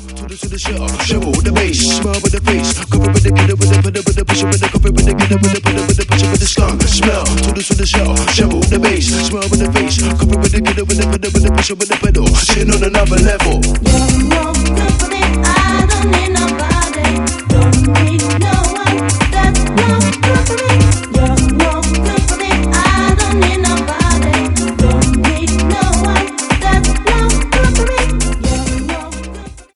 To the shell, shovel with the bass, smile with the face, cover with the kidder with the pedal with the pusher with the cover with the kidder with the pedal with the pusher with the skunk smell. To the shell, shovel with the bass, smile with the face, cover with the kidder with the pedal with the pusher with the pedal, sitting on another level.